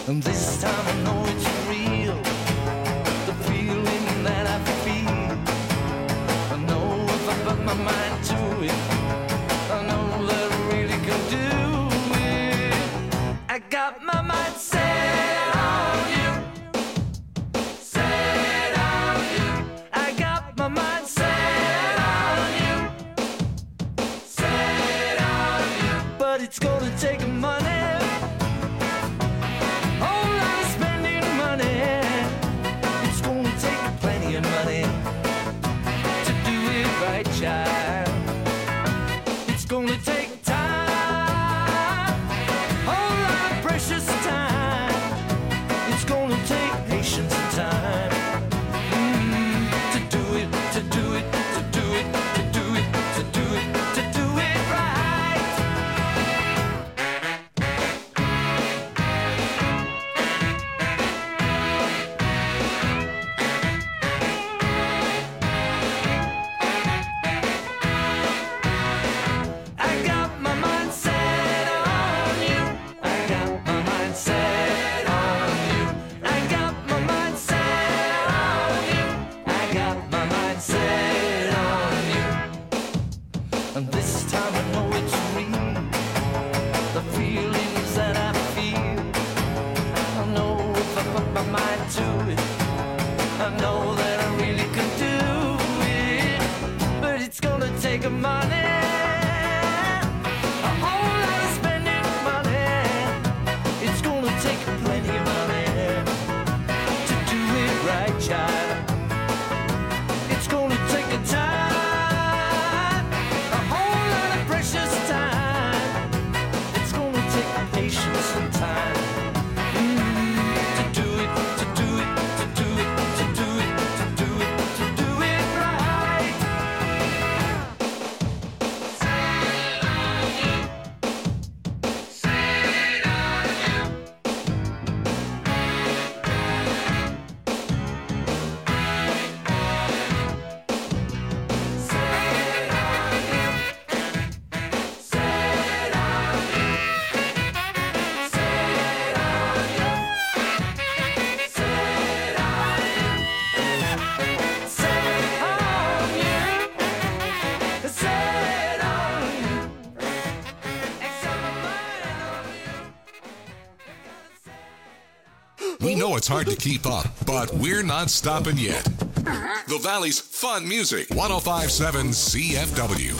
And this time I know it's real, the feeling that I feel. I know if I put my mind to it, I know that I really can do it. I got my mind set on you, set on you. I got my mind set on you, set on you. But it's gonna take money. Child, it's gonna take time, a whole lot of precious time. It's gonna take patience and time to do it, to do it, to do it, to do it, to do it, to do it right. And this time I know it's real, the feelings that I feel. I know if I put my mind to it, I know that I really can do it. But it's gonna take money, a whole lot of spending money. It's gonna take plenty of money to do it right, child. It's gonna take a time, patience and time to do it, to do it, to do it, to do it, to do it, to do it right. Set on you, set on you. We know it's hard to keep up, but we're not stopping yet. The Valley's fun music, 105.7 CFW.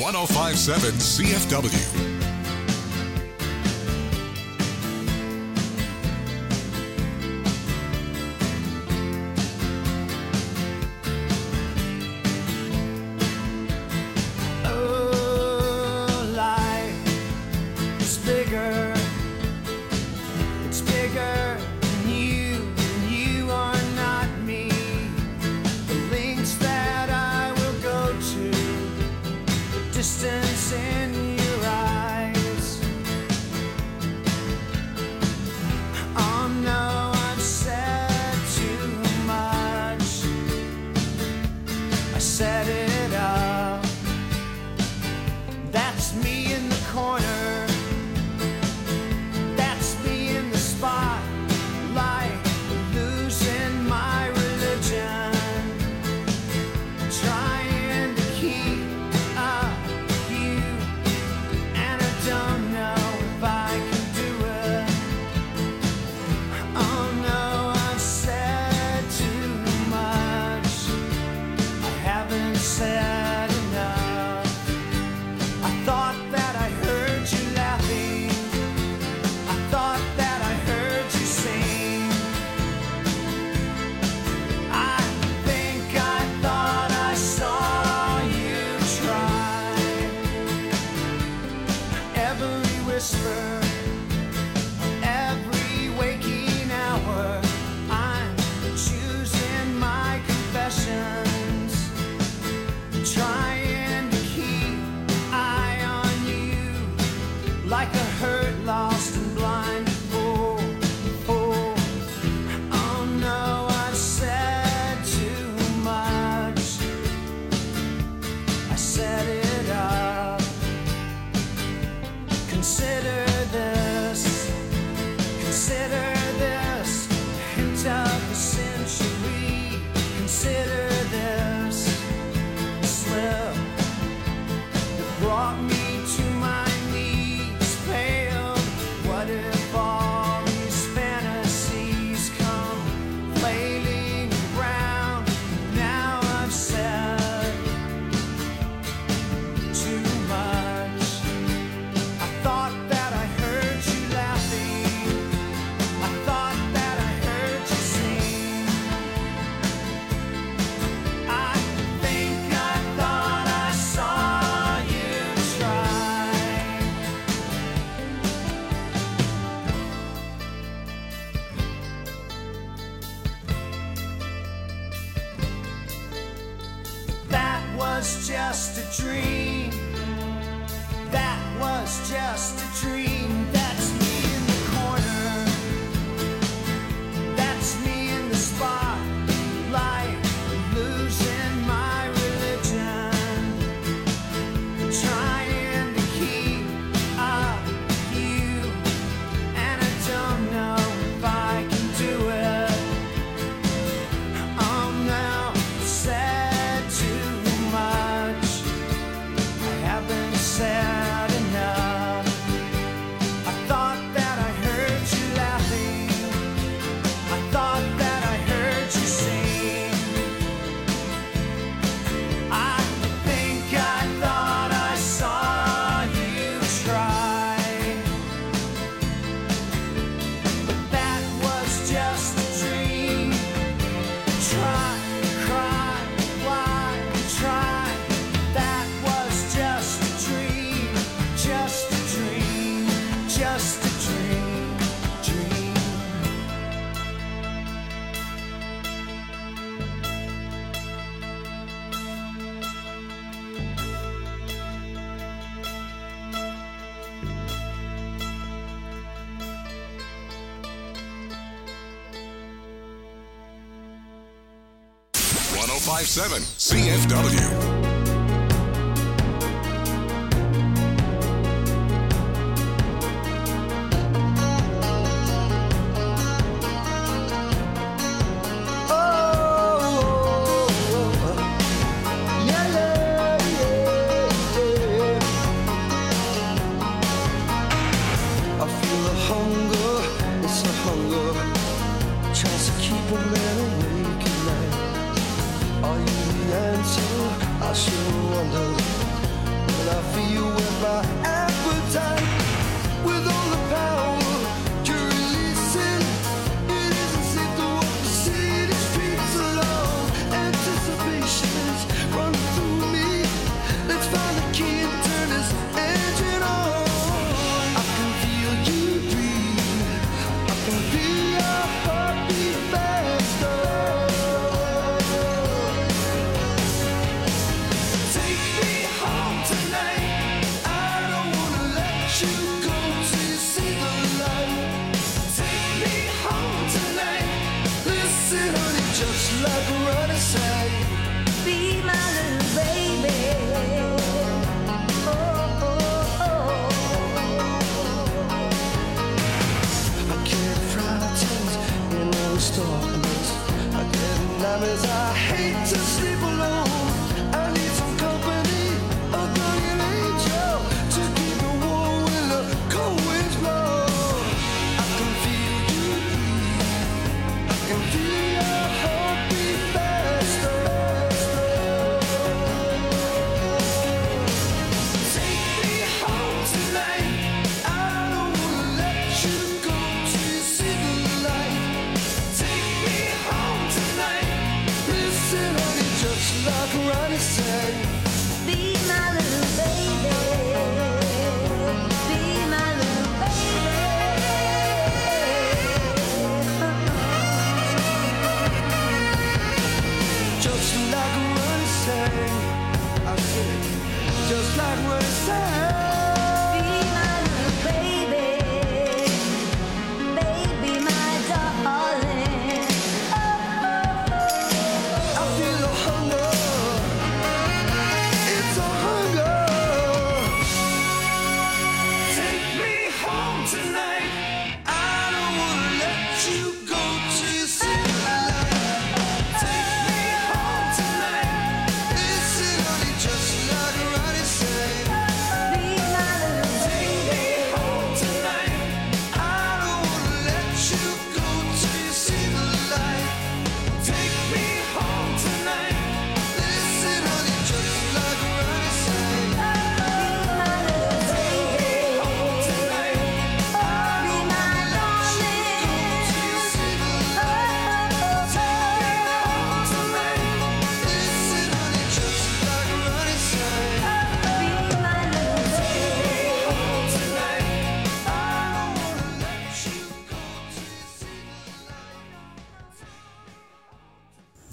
1057 CFW. Distance in your eyes. Oh no, I've said too much. I set it up. That's me in the corner. That's me in the spotlight, losing my religion, trying to keep up. Don't know if I can do it. Oh no, I've said too much. I haven't said enough. I thought that I heard you laughing. I thought that I heard you sing. I think I thought I saw you try. Every whisper, every waking hour, I'm choosing my confessions, trying to keep eye on you, like a hurt, lost and blind fool. Oh no, I've said too much. I set it up. Consider this hint of the century. Consider this slip that brought me to my knees, pale. What if all these fantasies come flailing around? Now I've said too much. I thought that I heard you laughing. I thought that I heard you sing. I think I thought I saw you try. That was just a dream. That was just a dream. That's me in the corner. That's me in the spotlight, losing my religion, trying to keep up with you, and I don't know if I can do it. Oh no, I've said too much. I haven't said enough. I thought that I heard you laughing. I thought that I heard you sing. I think I thought I saw you try. But that was just a dream. Try, cry, why try? That was just a dream, just a dream, just a dream, dream. .1057 CFW. Tries to keep a man awake at night. Are you the answer? I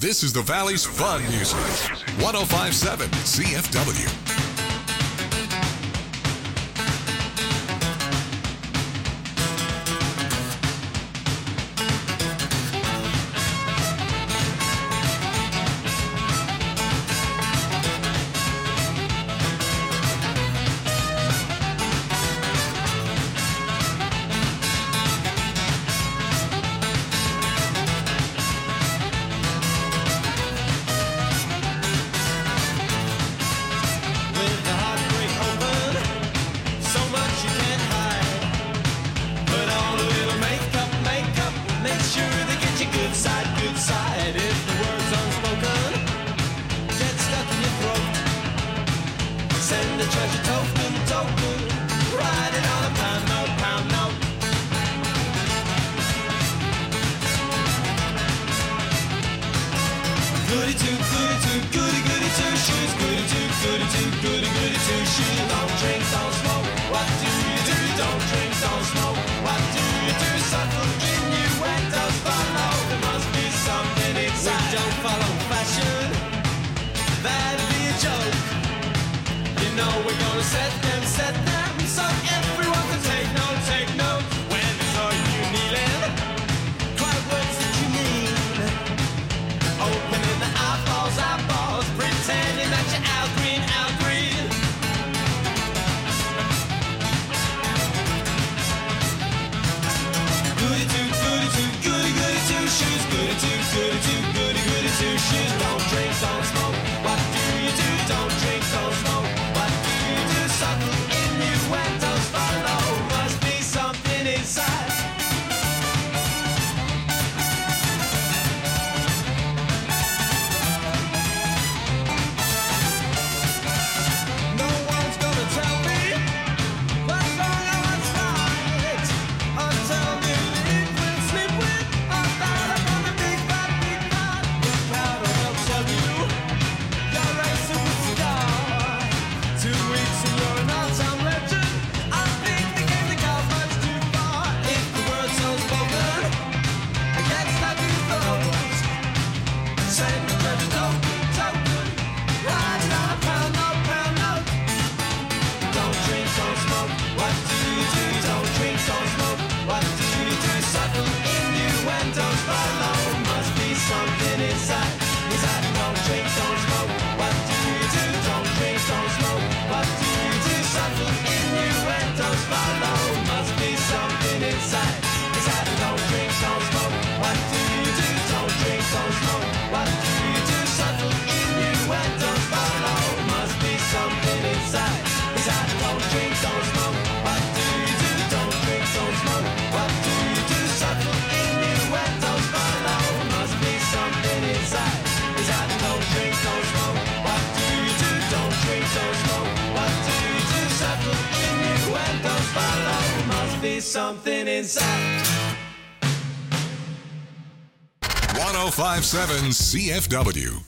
This is the Valley's fun music. 105.7 CFW. Something inside. 105.7 CFW.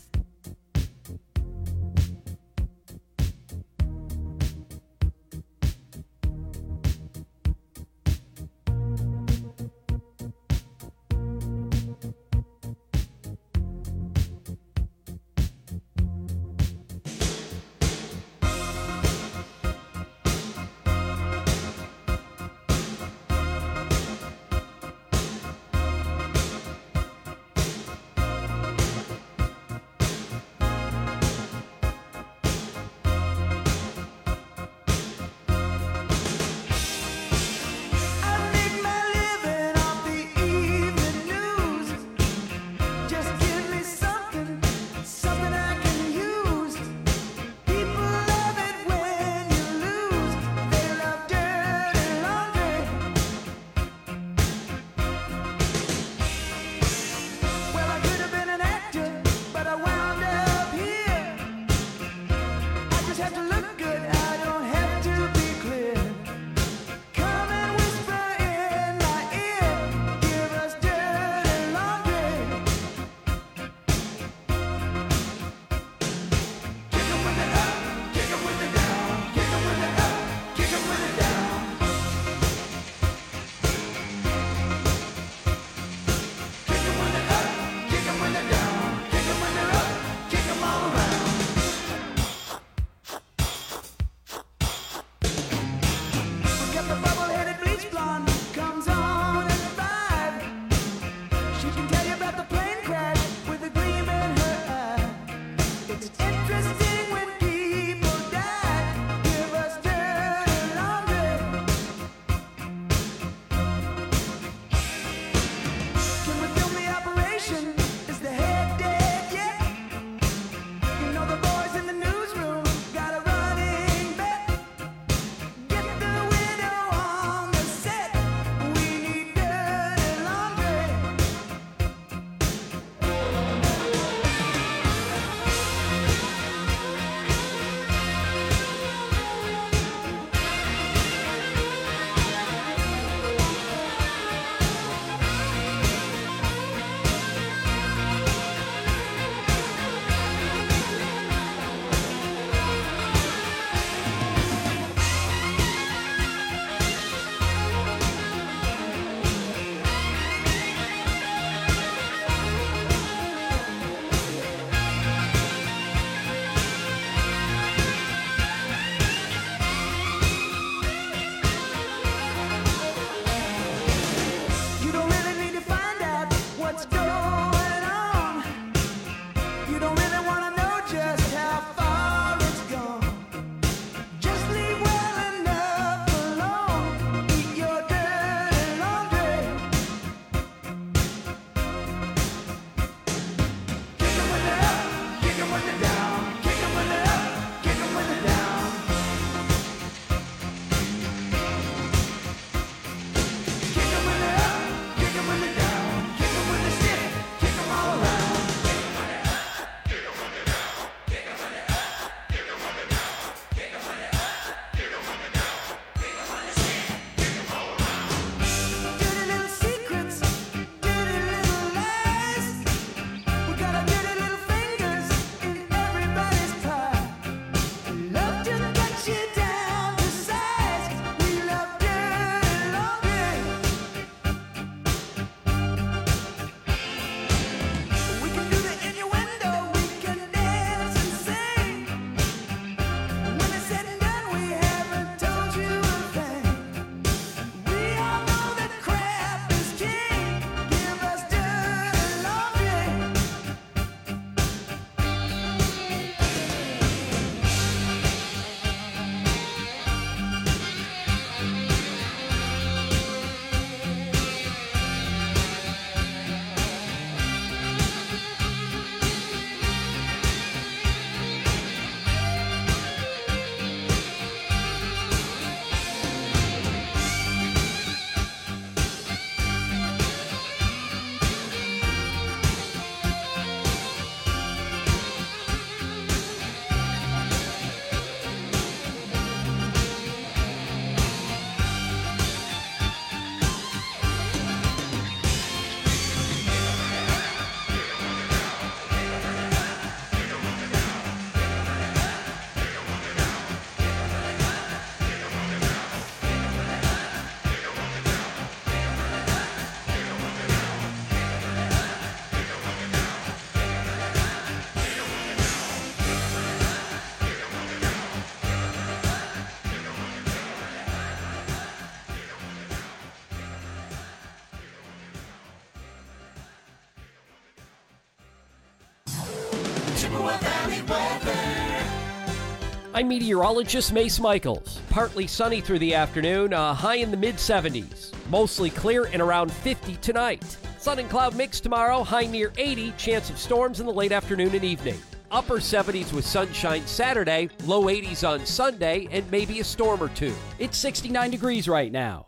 I'm meteorologist Mace Michaels. Partly sunny through the afternoon, high in the mid-70s. Mostly clear and around 50 tonight. Sun and cloud mix tomorrow, high near 80, chance of storms in the late afternoon and evening. Upper 70s with sunshine Saturday, low 80s on Sunday, and maybe a storm or two. It's 69 degrees right now.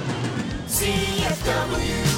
CFW.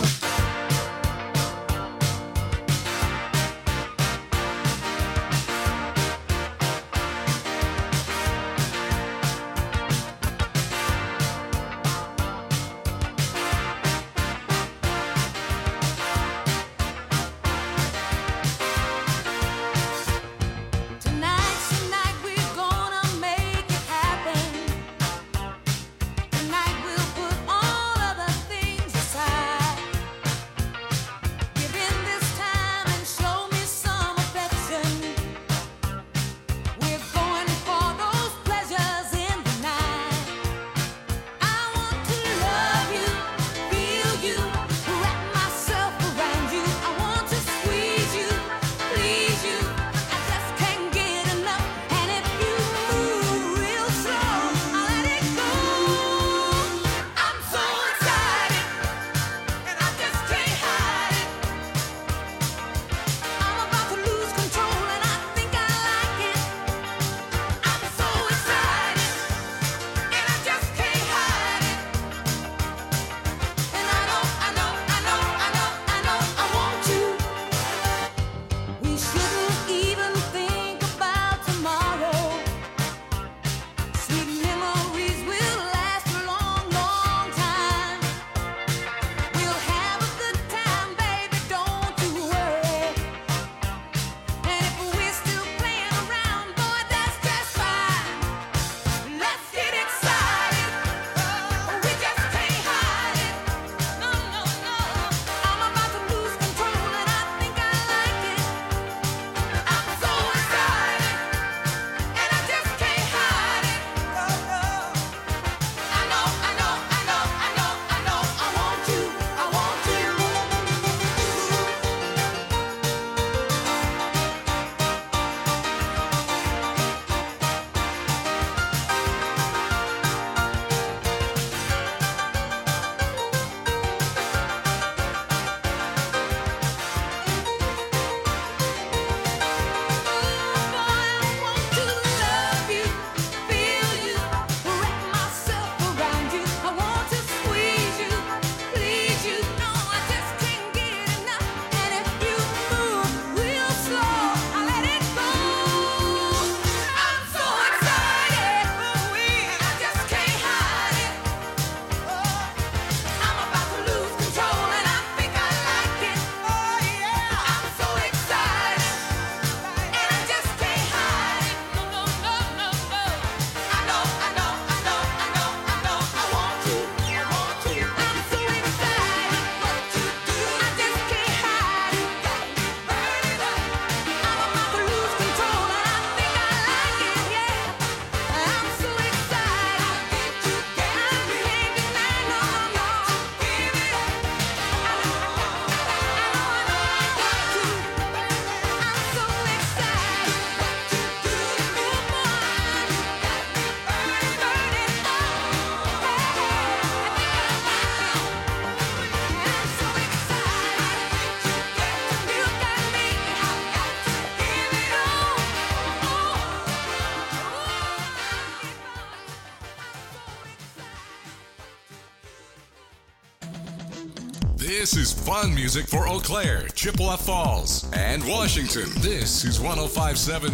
This is fun music for Eau Claire, Chippewa Falls, and Washington. This is 105.7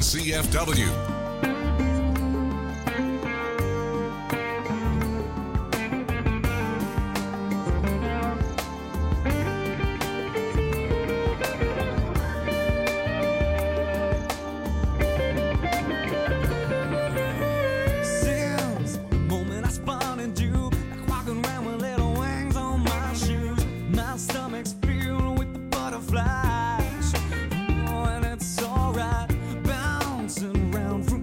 CFW. Flies, oh, and it's alright, bouncing around from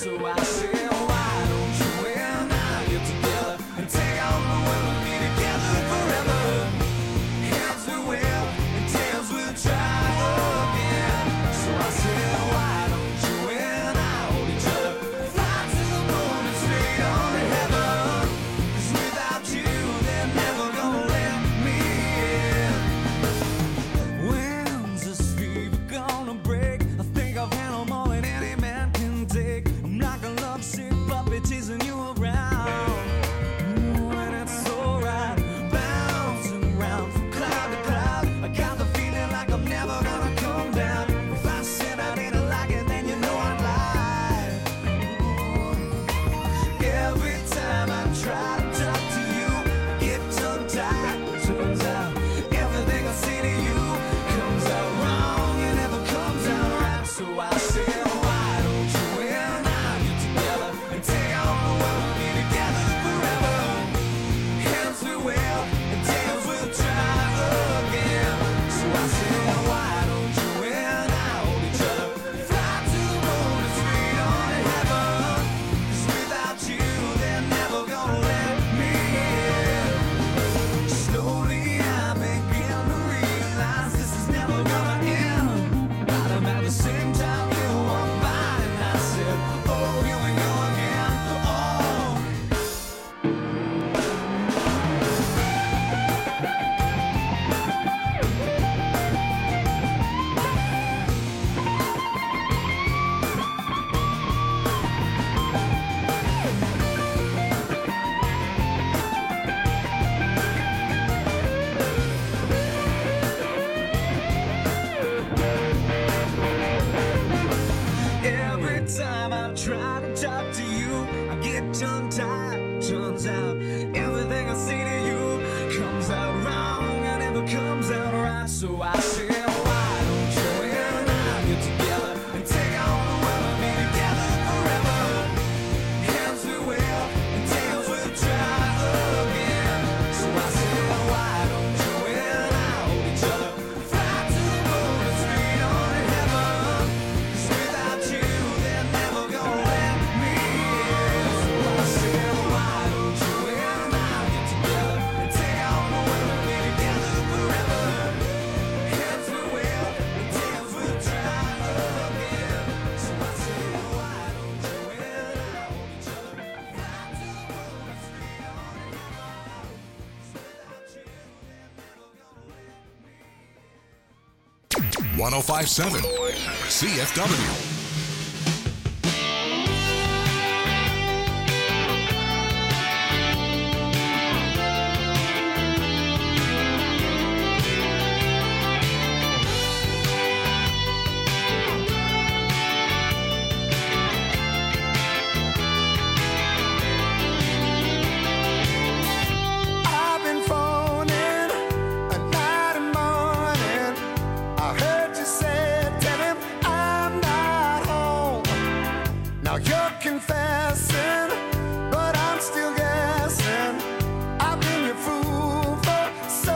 So I said, why don't you and I get together and take on the world and be together forever? Heads we will and tails we'll try again. So I said, why don't you and I hold each other, fly to the moon and straight on to heaven? 'Cause without you, they're never gonna let me in. When's this fever gonna break? I think I've handled more than any man can take. I'm like a lovesick puppy chasing you around. And it's so right, bouncing around from cloud to cloud. I got the feeling like I'm never gonna come down. If I said I didn't like it, then you know I'd lie. Every time I try to talk to you, I get tongue-tied. Turns out everything I say to you comes out wrong. It never comes out right. So I said, why don't you and I get together and take on the world and be together forever? Heads we will and tails we'll try again. So I said, why don't you and I hold each other, fly to the moon and straight on to heaven? 'Cause without you, they're never gonna let me in. Slowly I begin to realize this is never gonna end. Right about the same time you walked by and I said, oh, here we go again. Oh. Every time I try to talk to you, I get tongue-tied. Turns out everything I say to you comes out wrong and never comes out right. So I said, why don't you and I get together and take on the world and be together forever? Heads we will and tails we'll try again. So I said, why don't you and I hold each other, fly to the moon and straight on to heaven? 'Cause without you, they're never gonna let me in. So I said, why don't you and I get together and take on the world and be together forever? Heads we will and tails we'll try again. So I said, why don't you and I hold each other, fly to the moon and straight on to heaven? 'Cause without you, they're never gonna let me in. 1057 CFW. I've been phoning a night and morning. I heard you say, tell him I'm not home. Now you're confessing, but I'm still guessing. I've been your fool for so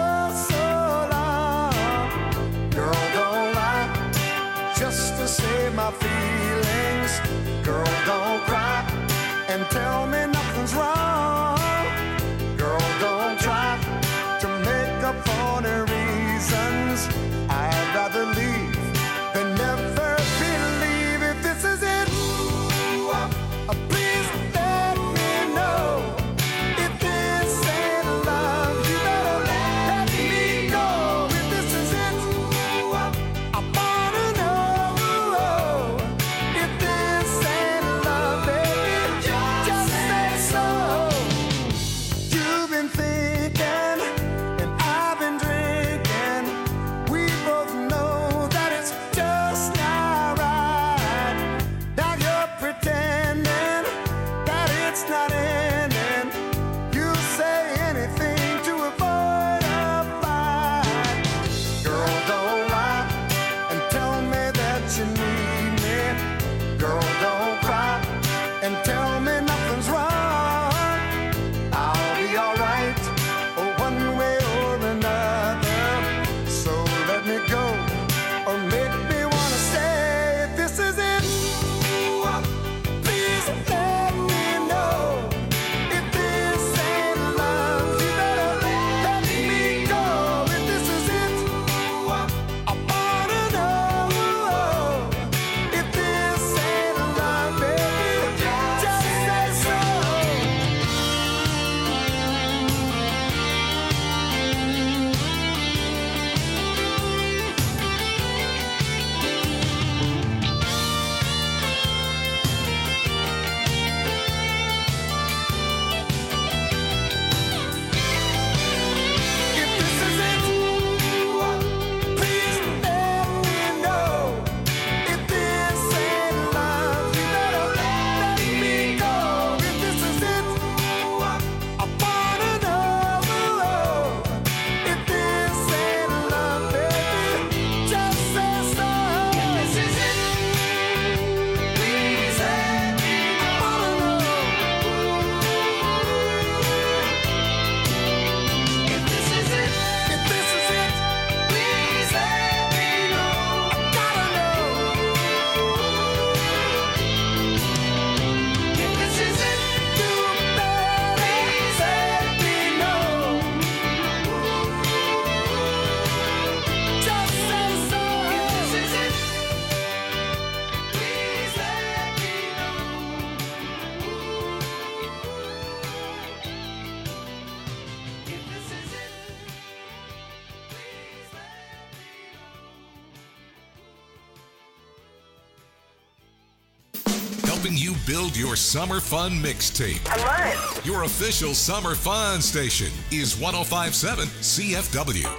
long. Girl, don't lie just to save my feelings. Girl, don't cry and tell me nothing's wrong. Girl, don't try to make up for the reasons. I'd rather leave than never believe. If this is it, please let me know. If this ain't love, you better let me go. If this is it, I wanna know. If this ain't love, baby, just say so. You've been thinking and I've been drinking. We both know that it's just not right. Now you're pretending that it's not ending. You say anything to avoid a fight. Girl, don't lie and tell me that you need me. Girl, don't cry and tell me nothing's wrong. I'll be alright, one way or another. So let me go or make me wanna stay. If this is it, helping you build your summer fun mixtape. I love it. Your official summer fun station is 105.7 CFW.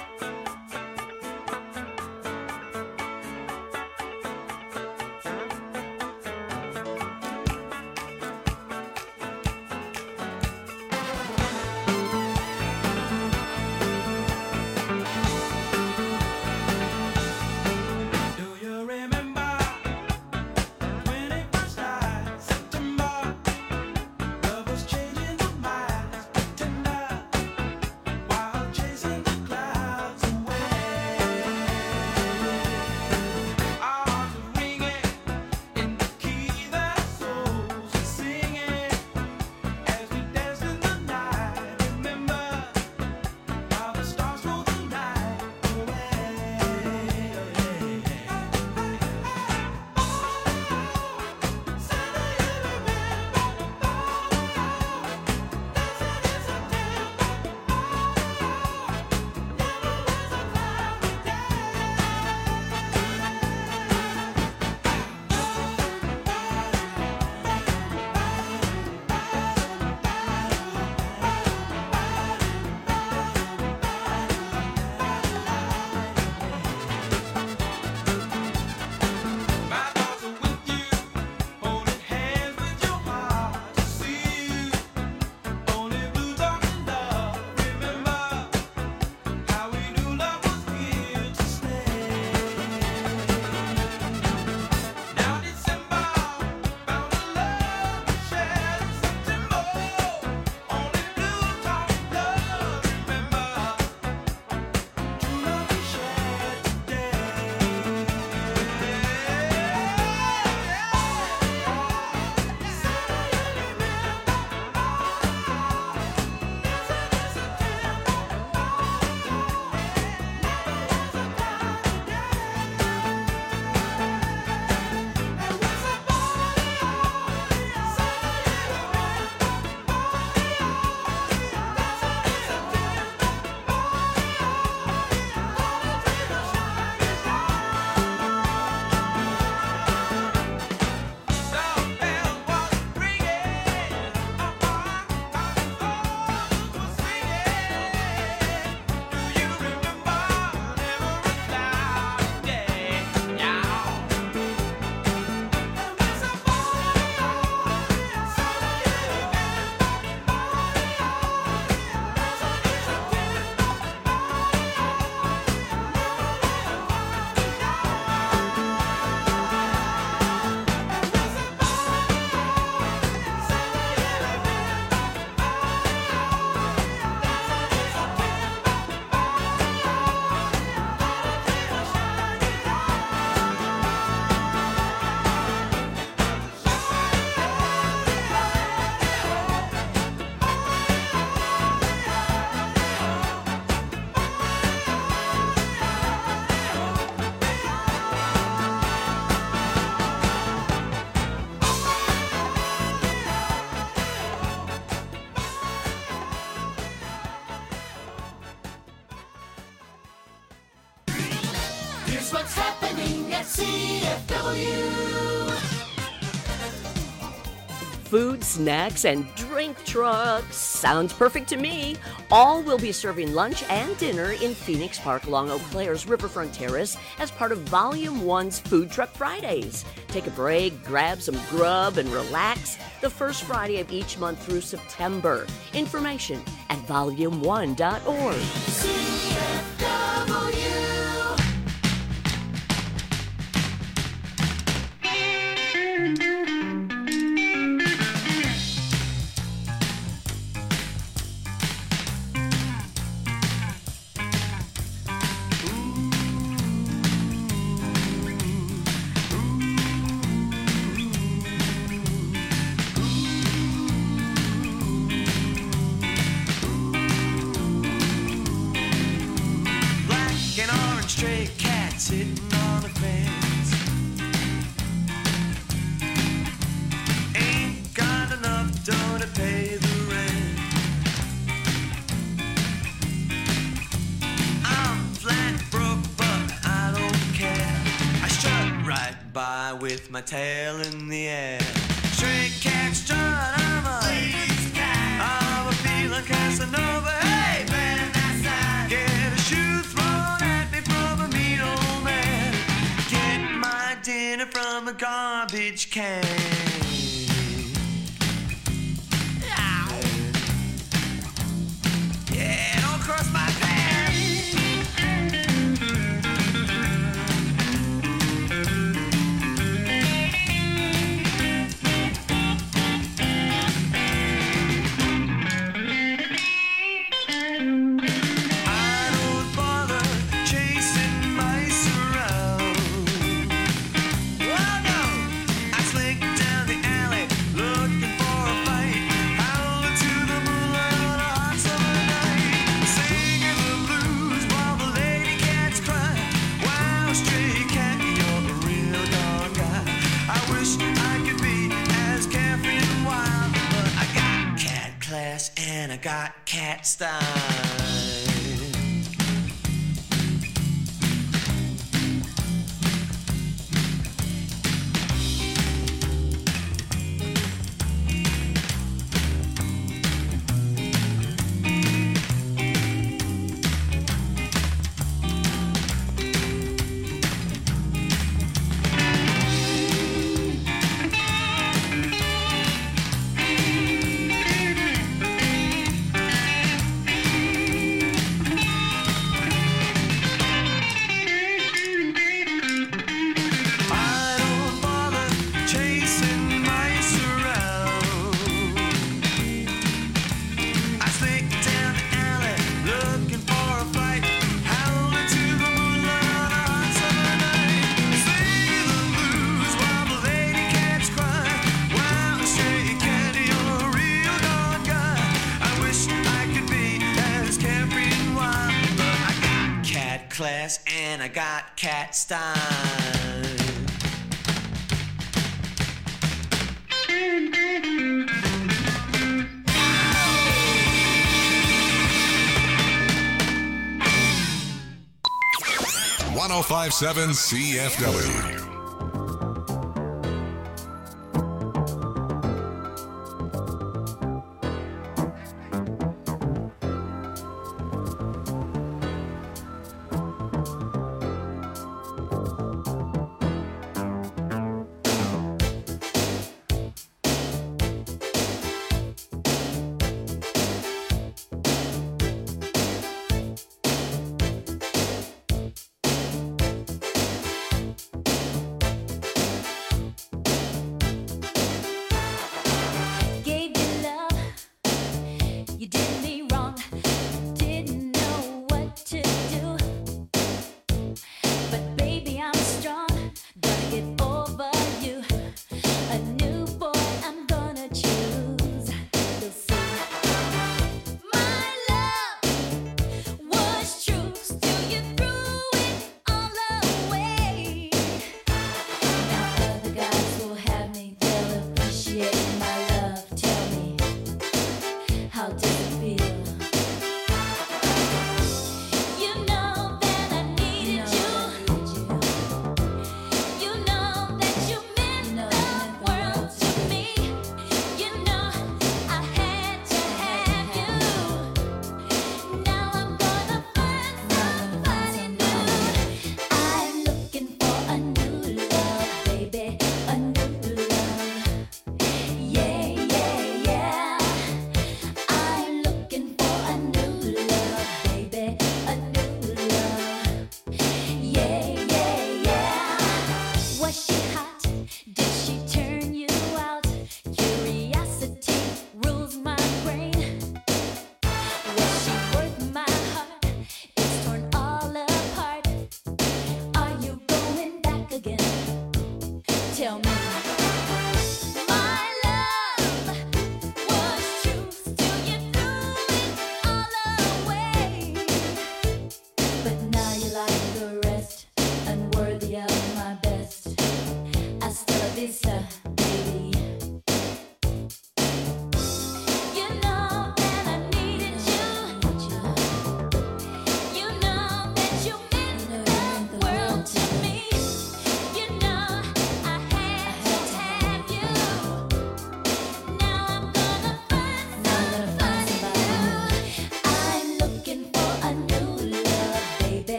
Here's what's happening at CFW. Food, snacks, and drink trucks. Sounds perfect to me. All will be serving lunch and dinner in Phoenix Park along Eau Claire's Riverfront Terrace as part of Volume 1's Food Truck Fridays. Take a break, grab some grub, and relax the first Friday of each month through September. Information at volume1.org. CFW. Stray cat sitting on a fence. Ain't got enough dough to pay the rent. I'm flat broke, but I don't care. I strut right by with my tail in the air. can. Yeah, don't cross my path. I don't bother chasing mice around. Oh no, I slink down the alley looking for a fight, howling to the moonlight on a hot summer night, singing the blues while the lady cats cry. Wow, stray cat, you're a real dog guy. I wish I could be as carefree and wild, but I got cat class and I got cat style. 1057 CFW.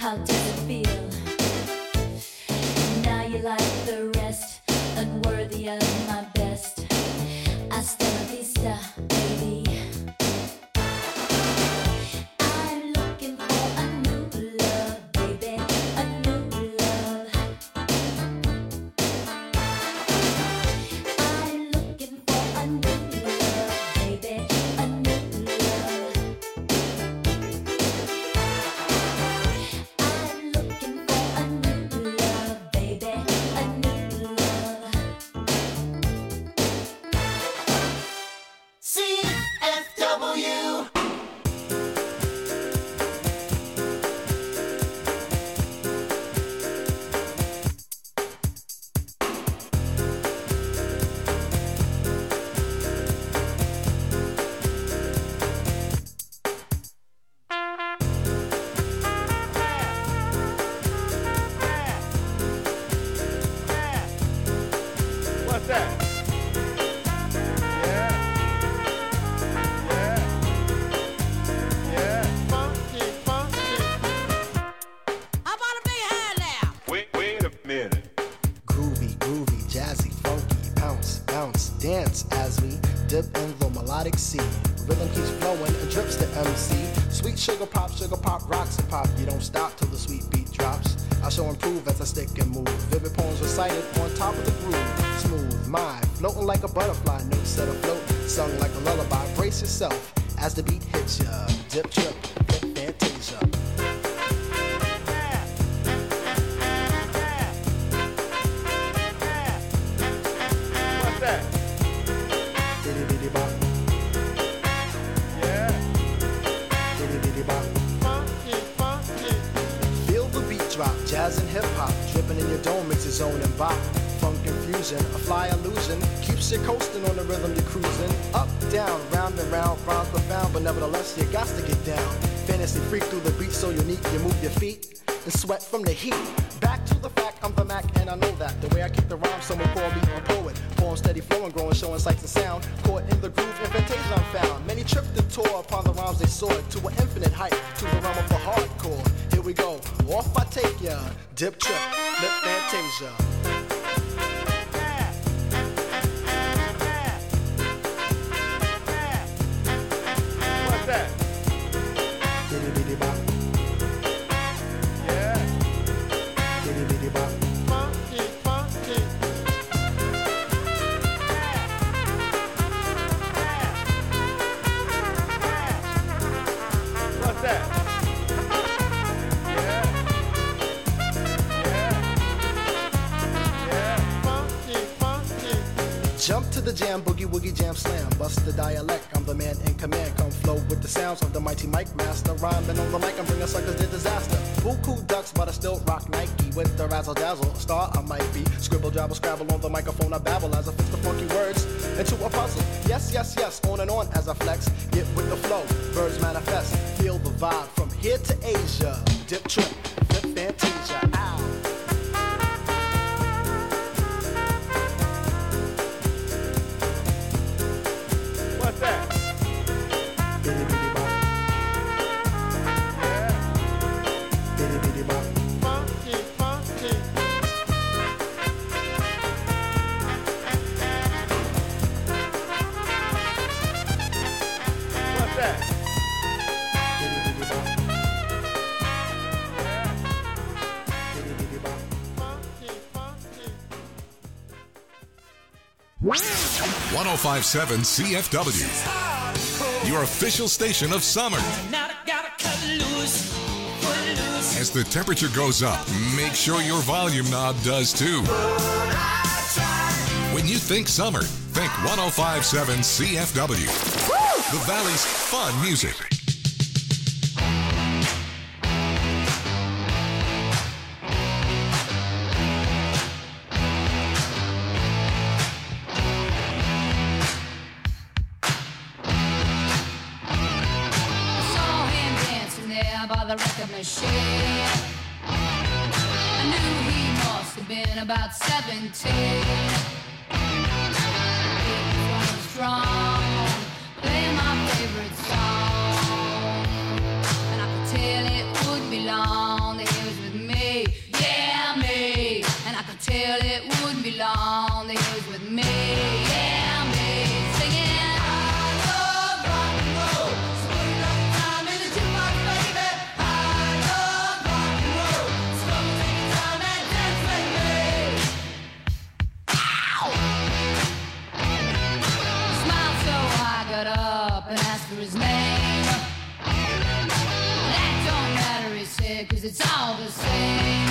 how does it feel? Now you're like the rest, unworthy of my best. Hasta la vista, baby. I'm looking for a new love, baby, a new love. I'm looking for a new love, baby, a new love. I'm looking for a new love, baby, a new love. CFW. What's that? Yeah. Funky, funky. How about a big hand now? Wait a minute. Groovy, groovy, jazzy, funky, bounce, bounce, dance as we dip in the melodic sea. Rhythm keeps flowing and drips the MC. Sweet sugar pop, rocks and pop. You don't stop till the sweet beat drops. I shall improve as I stick and move. Vivid poems recited on top of the groove. Smooth mind, floating like a butterfly, notes set afloat, sung like a lullaby. Brace yourself as the beat hits ya. Dip, trip, flip, fantasia. What's that? Diddy diddy bop, Yeah. diddy diddy bop. Funky, funky. Feel the beat drop, jazz and hip hop, dripping in your dome makes your zone and bop. Funk infusion, a fly illusion, keeps you coasting on the rhythm you're cruising. Up, down, round and round, rhymes profound, but nevertheless you got to get down. Fantasy freak through the beat so unique, you move your feet and sweat from the heat. Back to the fact, I'm the Mac and I know that. The way I kick the rhyme, someone call me a poet. Poem steady flowing, growing, showing sights and sound. Caught in the groove, and fantasia I'm found. Many tripped and tore upon the rhymes they soared to an infinite height, to the realm of the hardcore. Here we go, off I take ya. Dip, trip, lip, fantasia. What's that? Diddy diddy bop, Yeah. diddy diddy bop. Funky, funky. What's that? Yeah. Funky, funky. Jump to the jam, boogie woogie jam slam. Bust the dialect, I'm the man in command. Come flow with the sounds of the mighty mic master. Rhyming on the mic, I'm bringing suckers to disaster. Buku ducks, but I still rock Nike. With the razzle dazzle, star I might be. Scribble, jabble, scrabble on the microphone, I babble as I fix the funky words into a puzzle. Yes, yes, yes, on and on as I flex. Get with the flow, birds manifest. Feel the vibe from here to Asia. Dip, trip, flip, fantasia. Ow. What's that? Diddy diddy bop, Yeah. diddy diddy bop. Funky, funky. What's that? Diddy diddy bop. Diddy diddy bop. Funky, funky. 1057 CFW, your official station of summer. Now I gotta cut loose, put loose. As the temperature goes up, make sure your volume knob does too. When you think summer, think 1057 CFW, the Valley's fun music. Saw him dancing there by the record machine. I knew he must have been about 17. He was strong, playing my favorite song, and I could tell it would be long till he it's all the same.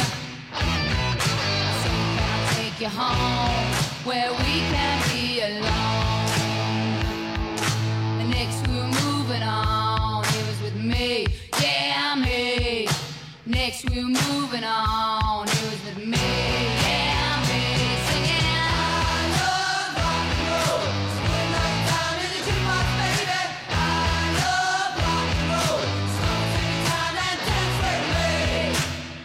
So can I take you home where we can be alone? And next we're moving on. It was with me, yeah, me. Next we're moving on. It was with me, yeah, me. Singing, I love rock and roll. Spend night time in the jukebox, baby. I love rock and roll. So take your time and dance with me.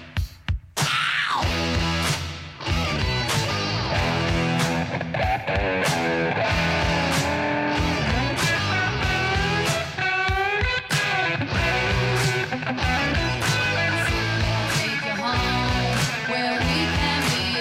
Take you home where we can be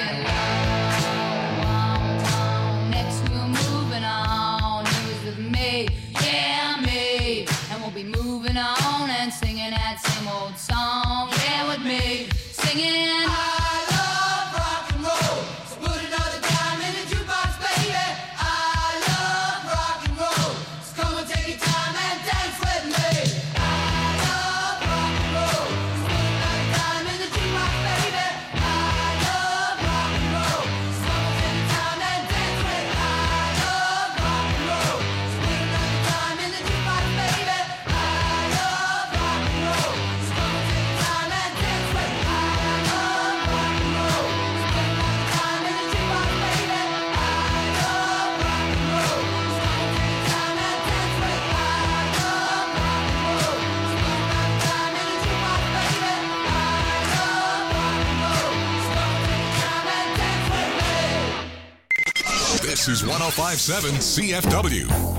alone. Next we're moving on. He was with me, yeah, me. And we'll be moving on and singing that same old song, yeah, with me. Singing, I love rock and roll. So put another dime in the jukebox, baby. I love rock and roll. So come and take your time and dance with me. I love rock and roll. So put another dime in the jukebox, baby. I love rock and roll. So come and take your time and dance with me. I love rock and roll. So put another dime in the jukebox, baby. I love rock and roll. So come and take your time and dance with me. I love rock and roll. So put another dime in the jukebox, baby. I love rock and roll. So come and take your time and dance with me. I love rock and roll. So put another dime in the jukebox, baby. I love rock and roll. So come and take your time and dance with me. This is 1057 CFW.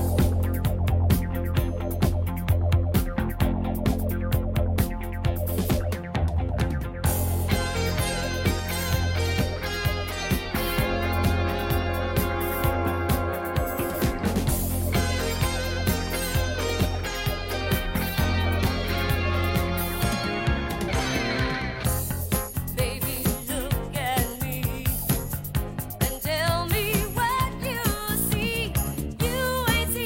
Baby, look at me and tell me what you see. You ain't seen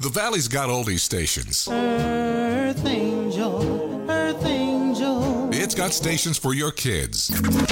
The Valley's got oldies stations. Earth angel, earth angel. It's got stations for your kids.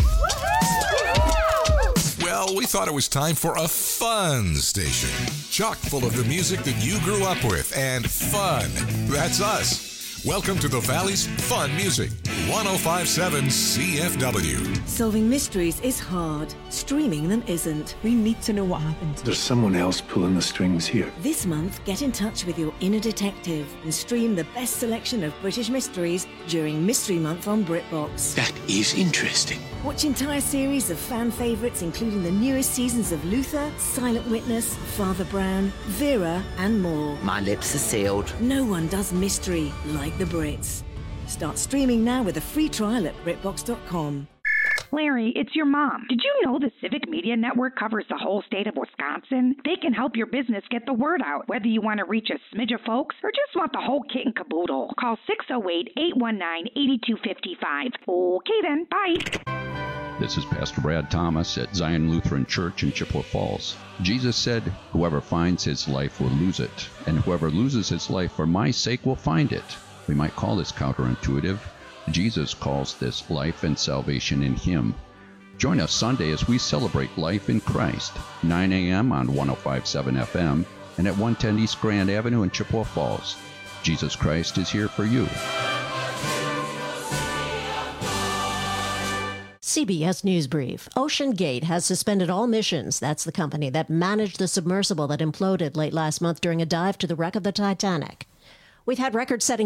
Well, we thought it was time for a fun station. Chock full of the music that you grew up with and fun. That's us. Welcome to the Valley's Fun Music, 105.7 CFW. Solving mysteries is hard. Streaming them isn't. We need to know what happened. There's someone else pulling the strings here. This month, get in touch with your inner detective and stream the best selection of British mysteries during Mystery Month on BritBox. That is interesting. Watch entire series of fan favourites, including the newest seasons of Luther, Silent Witness, Father Brown, Vera, and more. My lips are sealed. No one does mystery like the Brits. Start streaming now with a free trial at BritBox.com. Larry, it's your mom. Did you know the Civic Media Network covers the whole state of Wisconsin? They can help your business get the word out, whether you want to reach a smidge of folks or just want the whole kit and caboodle. Call 608-819-8255. Okay then, bye. This is Pastor Brad Thomas at Zion Lutheran Church in Chippewa Falls. Jesus said, "Whoever finds his life will lose it, and whoever loses his life for my sake will find it." We might call this counterintuitive. Jesus calls this life and salvation in Him. Join us Sunday as we celebrate life in Christ, 9 a.m. on 105.7 FM and at 110 East Grand Avenue in Chippewa Falls. Jesus Christ is here for you. CBS News Brief. Ocean Gate has suspended all missions. That's the company that managed the submersible that imploded late last month during a dive to the wreck of the Titanic. We've had record-setting